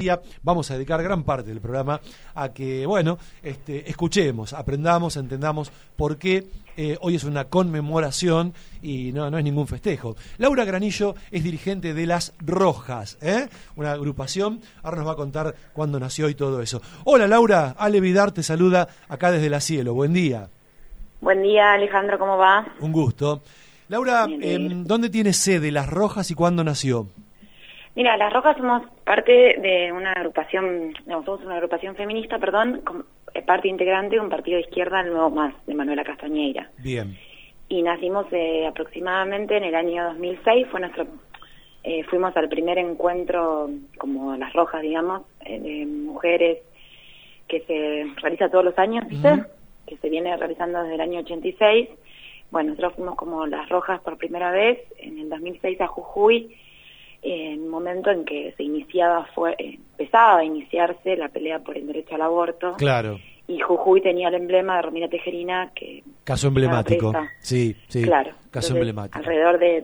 decía, vamos a dedicar gran parte del programa a que, bueno, escuchemos, aprendamos, entendamos por qué hoy es una conmemoración y no es ningún festejo. Laura Granillo es dirigente de Las Rojas, una agrupación. Ahora nos va a contar cuándo nació y todo eso. Hola Laura, Ale Vidar te saluda acá desde La Cielo. Buen día. Buen día, Alejandro, ¿cómo va? Un gusto. Laura, Bien. ¿dónde tiene sede Las Rojas y cuándo nació? Mira, Las Rojas somos parte de una agrupación, somos una agrupación feminista, parte integrante de un partido de izquierda, el Nuevo Más, de Manuela Castañeira. Bien. Y nacimos aproximadamente en el año 2006, fuimos al primer encuentro, como Las Rojas, digamos, de mujeres, que se realiza todos los años, ¿viste? Que se viene realizando desde el año 86. Bueno, nosotros fuimos como Las Rojas por primera vez en el 2006 a Jujuy, en un momento en que empezaba a iniciarse la pelea por el derecho al aborto. Claro. Y Jujuy tenía el emblema de Romina Tejerina, que... Caso emblemático. Sí. Claro. Caso Entonces, emblemático. Alrededor de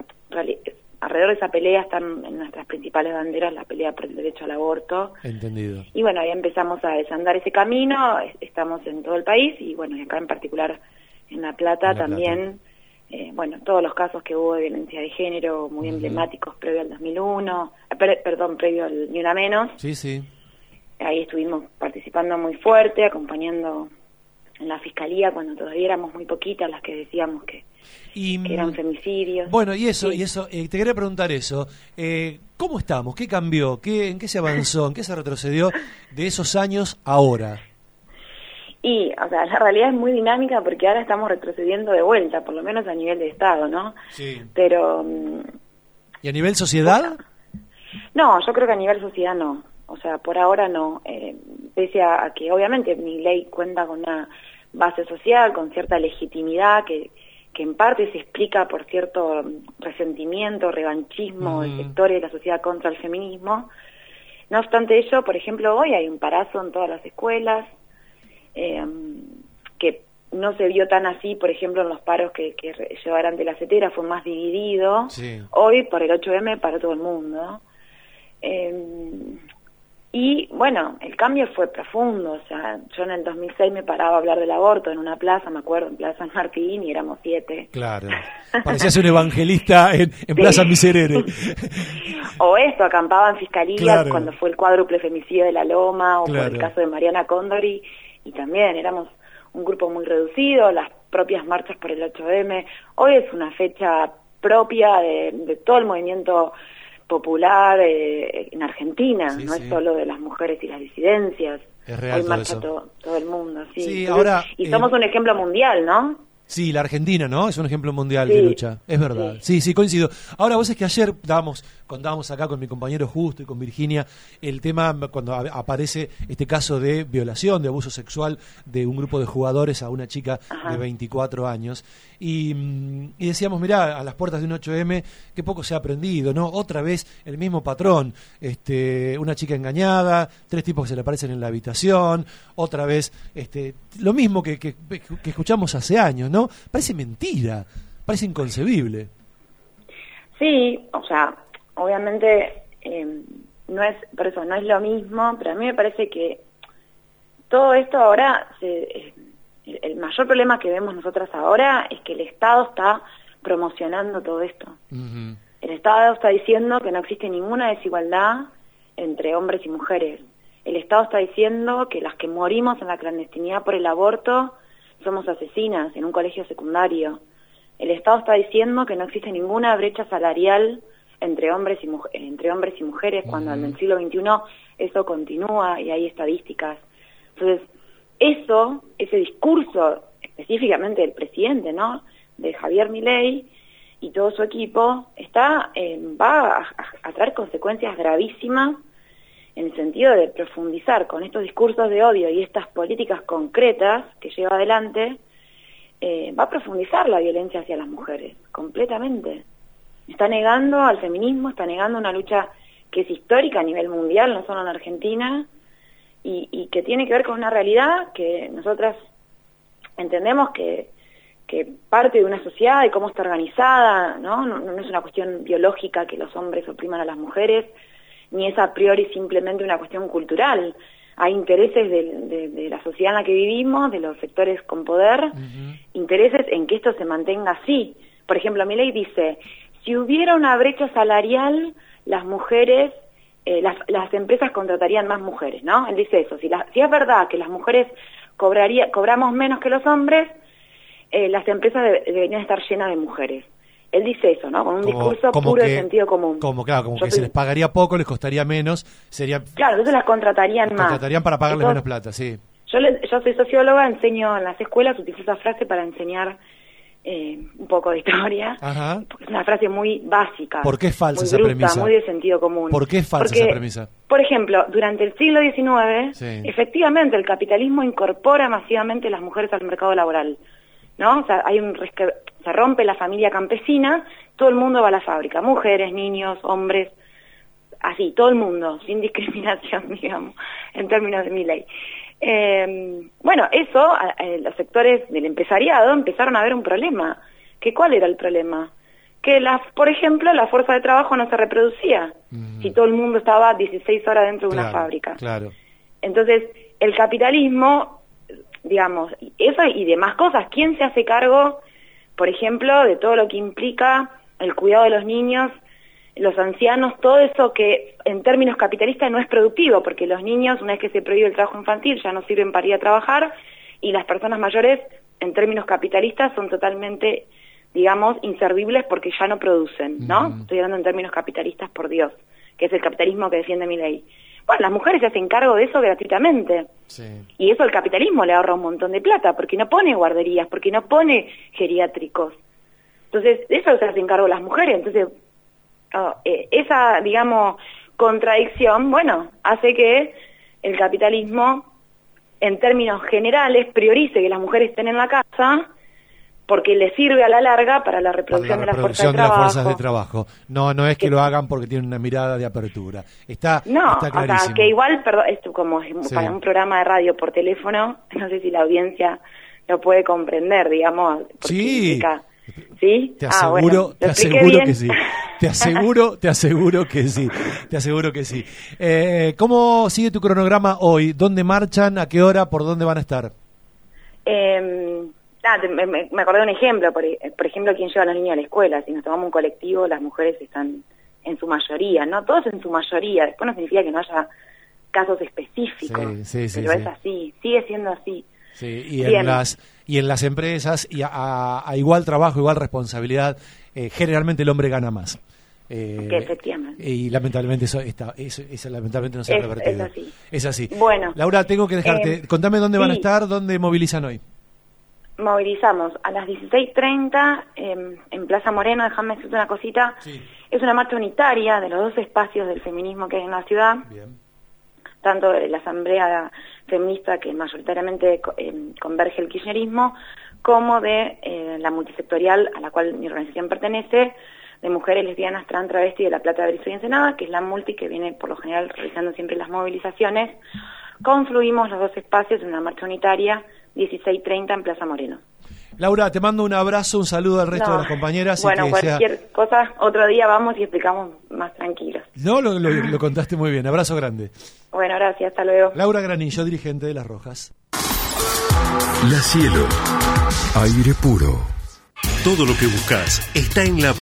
esa pelea están en nuestras principales banderas la pelea por el derecho al aborto. Entendido. Y bueno, ahí empezamos a desandar ese camino, estamos en todo el país y bueno, y acá en particular en La Plata también, todos los casos que hubo de violencia de género muy emblemáticos previo al 2001, previo al Ni Una Menos. Sí. Ahí estuvimos participando muy fuerte, acompañando en la fiscalía cuando todavía éramos muy poquitas las que decíamos que eran femicidios. Bueno, y eso, te quería preguntar eso. ¿Cómo estamos? ¿Qué cambió? ¿En qué se avanzó? ¿En qué se retrocedió de esos años ahora? Y, la realidad es muy dinámica porque ahora estamos retrocediendo de vuelta, por lo menos a nivel de Estado, ¿no? Sí. Pero... ¿Y a nivel sociedad? No, yo creo que a nivel sociedad no. Por ahora no. Pese a que obviamente mi ley cuenta con una base social, con cierta legitimidad que en parte se explica por cierto resentimiento, revanchismo de sectores de la sociedad contra el feminismo. No obstante ello, por ejemplo, hoy hay un parazo en todas las escuelas, que no se vio tan así, por ejemplo, en los paros que llevaron de la CETERA, fue más dividido. Sí. Hoy, por el 8M, para todo el mundo. Y bueno, el cambio fue profundo, yo en el 2006 me paraba a hablar del aborto en una plaza, me acuerdo, en Plaza San Martín, y éramos 7. Claro, parecías un evangelista en Plaza Miserere. O acampaba en fiscalía cuando fue el cuádruple femicidio de La Loma, o por el caso de Mariana Cóndori, y también éramos un grupo muy reducido, las propias marchas por el 8M. Hoy es una fecha propia de todo el movimiento popular en Argentina, no es solo de las mujeres y las disidencias. Es real. Hoy marcha todo el mundo, sí. Sí, entonces, ahora, y somos un ejemplo mundial, ¿no? Sí, la Argentina, ¿no? Es un ejemplo mundial de lucha, es verdad. Sí, coincido. Ahora, vos es que ayer contábamos acá con mi compañero Justo y con Virginia el tema cuando aparece este caso de violación, de abuso sexual de un grupo de jugadores a una chica de 24 años. Y decíamos, mirá, a las puertas de un 8M, qué poco se ha aprendido, ¿no? Otra vez el mismo patrón, una chica engañada, 3 tipos que se le aparecen en la habitación, otra vez lo mismo que escuchamos hace años, ¿no? Parece mentira, parece inconcebible. Sí, obviamente no es lo mismo, pero a mí me parece que todo esto ahora, el mayor problema que vemos nosotras ahora es que el Estado está promocionando todo esto. El Estado está diciendo que no existe ninguna desigualdad entre hombres y mujeres. El Estado está diciendo que las que morimos en la clandestinidad por el aborto somos asesinas en un colegio secundario. El Estado está diciendo que no existe ninguna brecha salarial entre hombres y mujeres, cuando en el siglo XXI eso continúa y hay estadísticas. Entonces, ese discurso específicamente del presidente, ¿no?, de Javier Milei y todo su equipo, va a traer consecuencias gravísimas en el sentido de profundizar con estos discursos de odio y estas políticas concretas que lleva adelante, va a profundizar la violencia hacia las mujeres, completamente. Está negando al feminismo, está negando una lucha que es histórica a nivel mundial, no solo en Argentina, y que tiene que ver con una realidad que nosotras entendemos que parte de una sociedad y cómo está organizada, ¿no? No es una cuestión biológica que los hombres opriman a las mujeres, ni es a priori simplemente una cuestión cultural. Hay intereses de la sociedad en la que vivimos, de los sectores con poder, intereses en que esto se mantenga así. Por ejemplo, Milei dice, si hubiera una brecha salarial, las mujeres, las empresas contratarían más mujeres, ¿no? Él dice eso, si es verdad que las mujeres cobramos menos que los hombres, las empresas deberían estar llenas de mujeres. Él dice eso, ¿no? Con un discurso puro de sentido común. Como que se les pagaría poco, les costaría menos, Claro, entonces las contratarían más. Contratarían para pagarles menos plata, sí. Yo soy socióloga, enseño en las escuelas, utilizo esa frase para enseñar un poco de historia. Ajá. Porque es una frase muy básica. ¿Por qué es falsa muy esa bruta, premisa? Muy de sentido común. ¿Por qué es falsa esa premisa? Por ejemplo, durante el siglo XIX, efectivamente, el capitalismo incorpora masivamente las mujeres al mercado laboral, ¿no? O sea, se rompe la familia campesina, todo el mundo va a la fábrica, mujeres, niños, hombres, así, todo el mundo, sin discriminación, digamos, en términos de Milei. Bueno, eso, los sectores del empresariado empezaron a ver un problema. ¿Cuál era el problema? Que, por ejemplo, la fuerza de trabajo no se reproducía si todo el mundo estaba 16 horas dentro de una fábrica. Claro. Entonces, el capitalismo, digamos, eso y demás cosas, ¿quién se hace cargo, por ejemplo, de todo lo que implica el cuidado de los niños, los ancianos, todo eso que en términos capitalistas no es productivo, porque los niños, una vez que se prohíbe el trabajo infantil, ya no sirven para ir a trabajar, y las personas mayores, en términos capitalistas, son totalmente, digamos, inservibles porque ya no producen, ¿no? Estoy hablando en términos capitalistas, por Dios, que es el capitalismo que defiende Milei. Bueno, las mujeres se hacen cargo de eso gratuitamente. Sí. Y eso al capitalismo le ahorra un montón de plata, porque no pone guarderías, porque no pone geriátricos. Entonces, de eso se hacen cargo las mujeres. Entonces, esa, digamos, contradicción, bueno, hace que el capitalismo, en términos generales, priorice que las mujeres estén en la casa, porque le sirve a la larga para la reproducción de las fuerzas de trabajo. No es que lo hagan porque tienen una mirada de apertura. Está clarísimo. O sea, que igual, perdón, esto como es para un programa de radio por teléfono, no sé si la audiencia lo puede comprender, digamos. Sí. ¿Sí? Te aseguro, te aseguro que sí. Te aseguro que sí. ¿Cómo sigue tu cronograma hoy? ¿Dónde marchan? ¿A qué hora? ¿Por dónde van a estar? Me acordé de un ejemplo, por ejemplo, quién lleva a los niños a la escuela. Si nos tomamos un colectivo, las mujeres están en su mayoría, ¿no? Todos en su mayoría. Después no significa que no haya casos específicos, pero es así, sigue siendo así. Sí, y en las empresas, y a igual trabajo, igual responsabilidad, generalmente el hombre gana más. Que efectivamente. Y lamentablemente eso lamentablemente no se ha revertido. Es así. Bueno, Laura, tengo que dejarte. Contame dónde van a estar, dónde movilizan hoy. Movilizamos a las 16:30 en Plaza Moreno. Déjame decirte una cosita. Sí. Es una marcha unitaria de los dos espacios del feminismo que hay en la ciudad. Bien. Tanto de la asamblea feminista que mayoritariamente converge el kirchnerismo, como de la multisectorial a la cual mi organización pertenece, de mujeres lesbianas, trans, travesti de La Plata, Berizo y Ensenada, que es la multi que viene por lo general realizando siempre las movilizaciones. Confluimos los dos espacios en una marcha unitaria, 16:30 en Plaza Moreno. Laura, te mando un abrazo, un saludo al resto de las compañeras. Bueno, cualquier cosa, otro día vamos y explicamos más tranquilos. No, lo contaste muy bien. Abrazo grande. Bueno, gracias, hasta luego. Laura Granillo, dirigente de Las Rojas. La Cielo, aire puro. Todo lo que buscas está en la